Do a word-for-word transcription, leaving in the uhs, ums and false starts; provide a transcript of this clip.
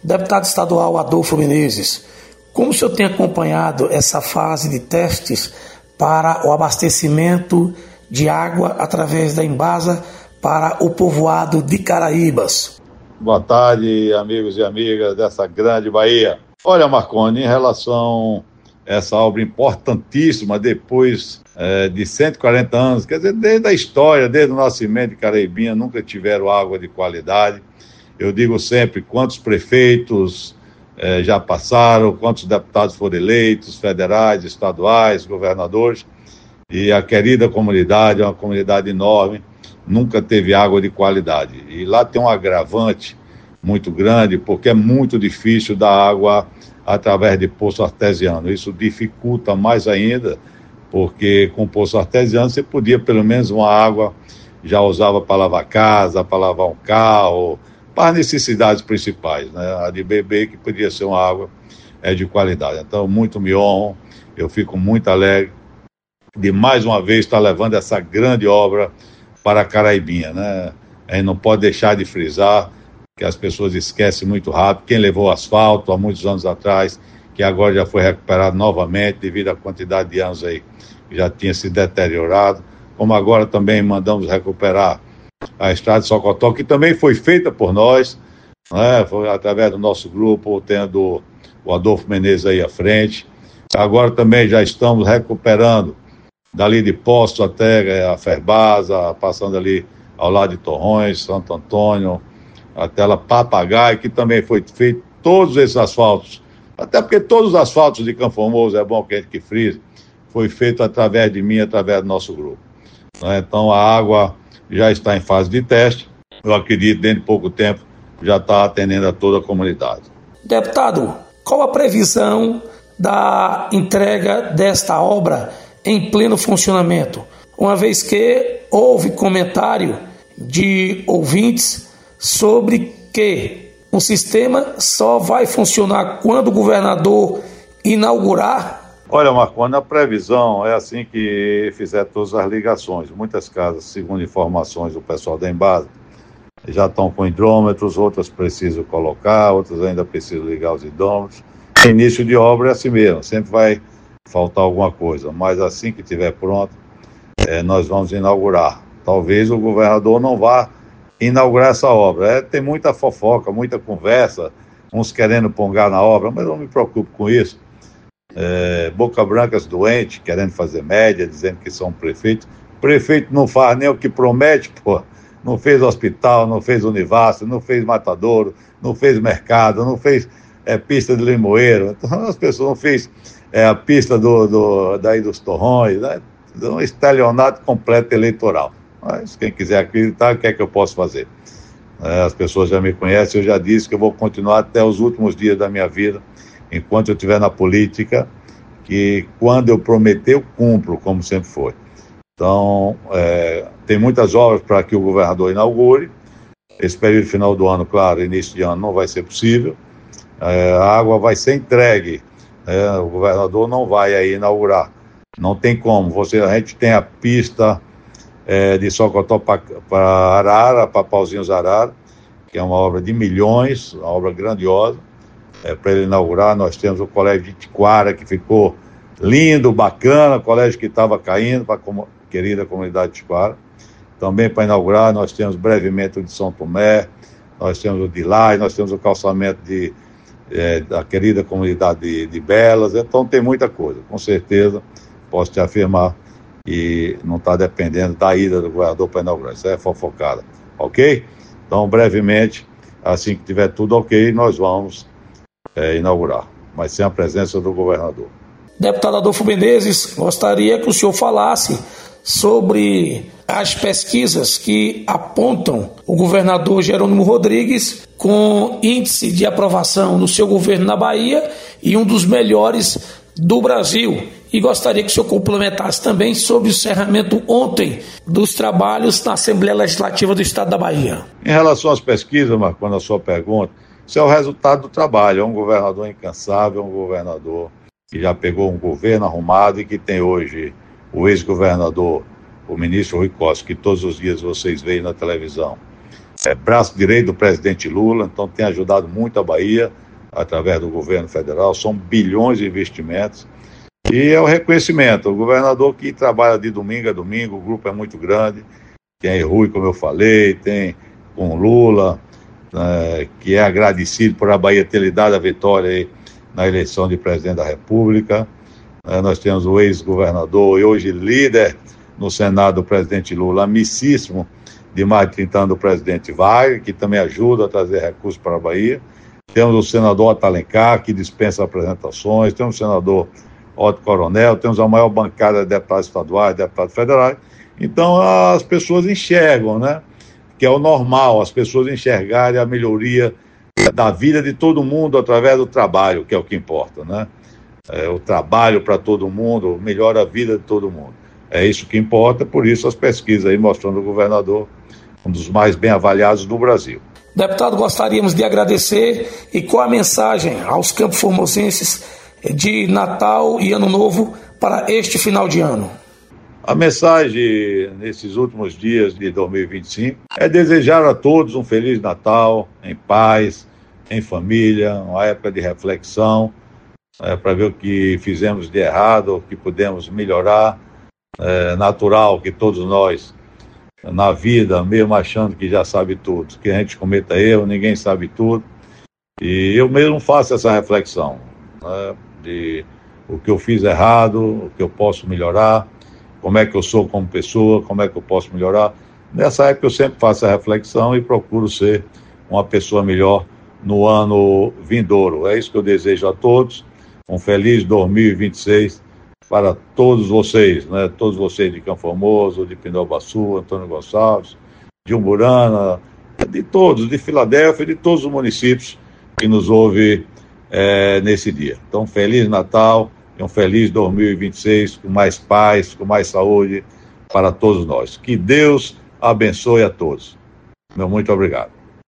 Deputado estadual Adolfo Menezes, como o senhor tem acompanhado essa fase de testes para o abastecimento de água através da Embasa para o povoado de Caraíbas? Boa tarde, amigos e amigas dessa grande Bahia. Olha, Marconi, em relação a essa obra importantíssima, depois é, de cento e quarenta anos, quer dizer, desde a história, desde o nascimento de Caraibinha, nunca tiveram água de qualidade. Eu digo sempre quantos prefeitos é, já passaram, quantos deputados foram eleitos, federais, estaduais, governadores, e a querida comunidade é uma comunidade enorme, nunca teve água de qualidade. E lá tem um agravante muito grande, porque é muito difícil dar água através de poço artesiano. Isso dificulta mais ainda, porque com poço artesiano você podia pelo menos uma água, já usava para lavar casa, para lavar um carro, para as necessidades principais, né? A de beber, que podia ser uma água é, de qualidade. Então, muito me honro, eu fico muito alegre de mais uma vez estar levando essa grande obra para a Caraibinha, né? A gente não pode deixar de frisar que as pessoas esquecem muito rápido quem levou asfalto há muitos anos atrás, que agora já foi recuperado novamente devido à quantidade de anos aí que já tinha se deteriorado, como agora também mandamos recuperar a estrada de Socotó, que também foi feita por nós, né? Foi através do nosso grupo, tendo o Adolfo Menezes aí à frente. Agora também já estamos recuperando dali de Poço até a Ferbasa, passando ali ao lado de Torrões, Santo Antônio, até lá Papagaio, que também foi feito todos esses asfaltos, até porque todos os asfaltos de Campo Formoso, é bom que a gente que frise, foi feito através de mim, através do nosso grupo. Então a água já está em fase de teste, eu acredito dentro de pouco tempo já está atendendo a toda a comunidade. Deputado, qual a previsão da entrega desta obra em pleno funcionamento, uma vez que houve comentário de ouvintes sobre que o sistema só vai funcionar quando o governador inaugurar? Olha, Marconi, a previsão é assim que fizer todas as ligações. Muitas casas, segundo informações do pessoal da Embasa, já estão com hidrômetros, outras precisam colocar, outras ainda precisam ligar os hidrômetros. Início de obra é assim mesmo, sempre vai faltar alguma coisa, mas assim que estiver pronto, é, nós vamos inaugurar. Talvez o governador não vá inaugurar essa obra. É, tem muita fofoca, muita conversa, uns querendo pongar na obra, mas eu não me preocupo com isso. É, boca brancas doentes, querendo fazer média, dizendo que são prefeitos. Prefeito não faz nem o que promete, pô. Não fez hospital, não fez Univasf, não fez matadouro, não fez mercado, não fez é, pista de limoeiro. Então as pessoas não fez é, a pista do, do, daí dos Torrões, né? Um estelionato completo eleitoral. Mas quem quiser acreditar, o que é que eu posso fazer? É, as pessoas já me conhecem, eu já disse que eu vou continuar até os últimos dias da minha vida, enquanto eu estiver na política, que quando eu prometer, eu cumpro, como sempre foi. Então, é, tem muitas obras para que o governador inaugure. Esse período final do ano, claro, início de ano, não vai ser possível. É, a água vai ser entregue. É, o governador não vai aí inaugurar. Não tem como. Você, a gente tem a pista é, de Socotó para Arara, para Pauzinhos Arara, que é uma obra de milhões, uma obra grandiosa. É, para ele inaugurar, nós temos o Colégio de Tiquara, que ficou lindo, bacana, colégio que estava caindo para a com, querida comunidade de Tiquara. Também para inaugurar, nós temos brevemente o de São Tomé, nós temos o de Lai, nós temos o calçamento de, é, da querida comunidade de, de Belas. Então tem muita coisa, com certeza, posso te afirmar, e não está dependendo da ida do governador para inaugurar, isso é fofocada, ok? Então, brevemente, assim que tiver tudo ok, nós vamos É, inaugurar, mas sem a presença do governador. Deputado Adolfo Menezes, gostaria que o senhor falasse sobre as pesquisas que apontam o governador Jerônimo Rodrigues com índice de aprovação no seu governo na Bahia e um dos melhores do Brasil. E gostaria que o senhor complementasse também sobre o encerramento ontem dos trabalhos na Assembleia Legislativa do Estado da Bahia. Em relação às pesquisas, Marconi, a sua pergunta, isso é o resultado do trabalho. É um governador incansável, um governador que já pegou um governo arrumado e que tem hoje o ex-governador, o ministro Rui Costa, que todos os dias vocês veem na televisão, é braço direito do presidente Lula, então tem ajudado muito a Bahia, através do governo federal, são bilhões de investimentos, e é o reconhecimento, o governador que trabalha de domingo a domingo, o grupo é muito grande, tem Rui, como eu falei, tem com Lula, né, que é agradecido por a Bahia ter lhe dado a vitória aí na eleição de presidente da República. É, nós temos o ex-governador e hoje líder no Senado do presidente Lula, amicíssimo de mais de trinta anos do presidente Wagner, que também ajuda a trazer recursos para a Bahia. Temos o senador Otto Alencar, que dispensa apresentações, temos o senador Otto Coronel, temos a maior bancada de deputados estaduais, deputados federais. Então as pessoas enxergam, né? Que é o normal, as pessoas enxergarem a melhoria da vida de todo mundo através do trabalho, que é o que importa, né? É, o trabalho para todo mundo melhora a vida de todo mundo. É isso que importa, por isso as pesquisas aí mostrando o governador um dos mais bem avaliados do Brasil. Deputado, gostaríamos de agradecer e qual a mensagem aos campos formosenses de Natal e Ano Novo para este final de ano? A mensagem nesses últimos dias de dois mil e vinte e cinco é desejar a todos um Feliz Natal, em paz, em família, uma época de reflexão, é, para ver o que fizemos de errado, o que pudemos melhorar. É natural que todos nós, na vida, mesmo achando que já sabe tudo, que a gente cometa erro, ninguém sabe tudo. E eu mesmo faço essa reflexão, né, de o que eu fiz errado, o que eu posso melhorar, como é que eu sou como pessoa, como é que eu posso melhorar. Nessa época eu sempre faço a reflexão e procuro ser uma pessoa melhor no ano vindouro. É isso que eu desejo a todos. Um feliz dois mil e vinte e seis para todos vocês, né? Todos vocês de Campo Formoso, de Pindobaçu, Antônio Gonçalves, de Umburana, de todos, de Filadélfia, de todos os municípios que nos ouvem é, nesse dia. Então, Feliz Natal e um feliz dois mil e vinte e seis, com mais paz, com mais saúde para todos nós. Que Deus abençoe a todos. Meu muito obrigado.